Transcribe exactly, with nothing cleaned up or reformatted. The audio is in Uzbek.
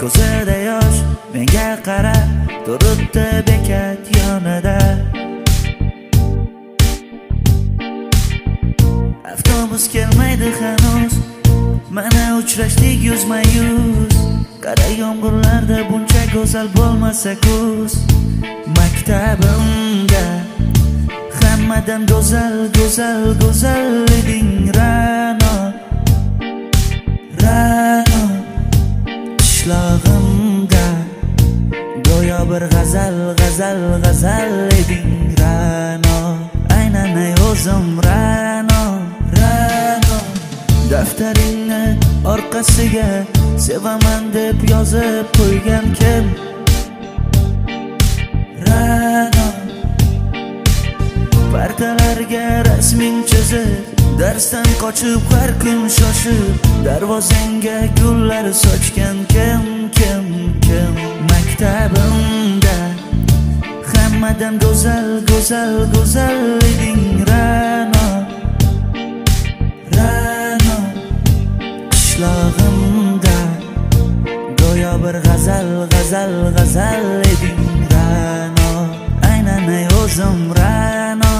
ko'zida yosh menga qara, turibdi bekat yonida. Avtobus kelmaydi hanuz, mana uchrashdik yuzma-yuz. Qara yomg'irlarda buncha go'zal bo'lmasa kuz. Maktabimda hammadan go'zal, go'zal, go'zal eding Ra'no, Ra'no. Qishlog'imda go'yo bir g'azal, g'azal, g'azal eding Ra'no. Aynan ey o'zim Ra'no, Ra'no. Daftaringni orqasiga sevaman deb yozib qo'ygan kim? Ra'no. Partalarga rasming chizib, darsdan qochib har kun shoshib, darvozangga gullar sochgan kim, kim, kim? Maktabimda hammadan go'zal, go'zal, go'zal eding Ra'no, Ra'no. Qishlog'imda go'yo bir g'azal, g'azal, g'azal eding Ra'no. Aynan ey o'zim Ra'no.